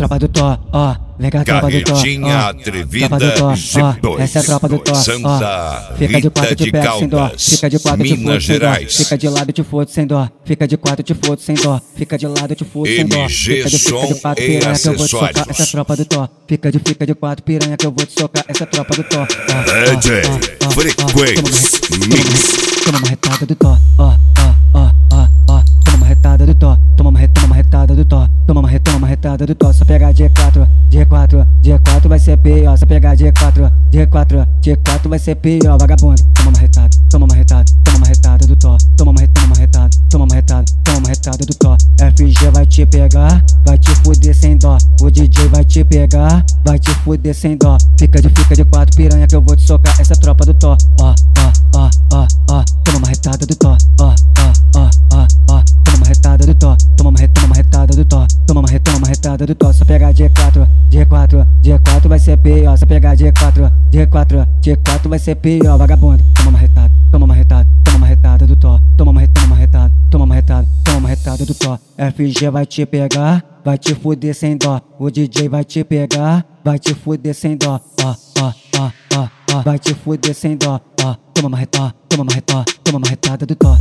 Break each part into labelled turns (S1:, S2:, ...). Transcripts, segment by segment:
S1: tropa do Tó, ó. Vem cá, tropa do Tó,
S2: Carretinha
S1: ó.
S2: atrevida,
S1: Tropa do Tó, ó.
S2: G2,
S1: Essa é a tropa do Tó,
S2: Santa
S1: ó. Fica de quatro,
S2: Rita
S1: te
S2: de
S1: pego sem dó.
S2: Caldas,
S1: Fica de quatro, te
S2: Minas
S1: foto sem dó.
S2: Gerais.
S1: Fica de lado, te foto sem dó. Fica de quatro, te foto sem dó. Fica de lado, te foto sem dó.
S2: MG
S1: Fica de
S2: Som
S1: quatro,
S2: e
S1: piranha que eu vou te socar.
S2: acessórios.
S1: Essa é a tropa do Tó. Fica de quatro, piranha que eu vou te socar. Essa é a tropa do Tó.
S2: DJ Frequência Mix.
S1: Toma uma retada do Tó, ó. Toma uma retada do Tó. Toma uma retada do Tó. Toma uma retada do Tó. Só pegar G4 vai ser pior. Só pegar G4 vai ser pior, vagabundo. Toma uma retada do Tó. Toma uma retada do Tó. FG vai te pegar, vai te fuder sem dó. O DJ vai te pegar, vai te fuder sem dó. Fica de quatro, piranha que eu vou te socar. Essa é a tropa do Tó, ó. Toma uma retada do Tó, ó. Toma uma retada do Tó. Toma uma retada do Tó. Toma uma retada do Tó. Só pegar G4 vai ser pior. Só pegar G4 vai ser pior, vagabundo. Toma uma retada do Tó. Toma uma retada do Tó. FG vai te pegar, vai te fuder sem dó. O DJ vai te pegar, vai te fuder sem dó. Vai te fuder sem dó. Toma uma retada do Tó.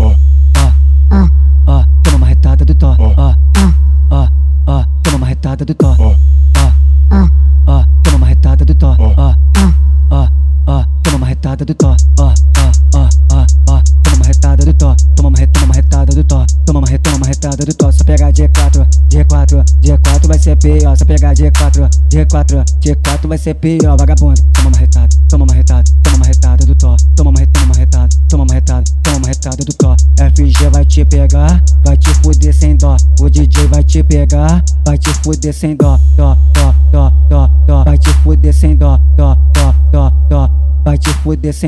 S1: Toma uma retada do Tó. Toma uma retada do Tó. Toma uma retada do Tó. Toma uma retada do Tó. Toma uma retada do Tó. Toma uma retada do Tó. Toma uma retada do Tó. Só pegar G4 vai ser pior. Só pegar G4 vai ser pior, vagabundo. Toma uma retada do Tó. Toma uma retada do Tó. FG vai te pegar, vai te fuder sem dó. O DJ vai te pegar, vai te fuder sem dó. Vai te fuder sem dó. Vai te fuder sem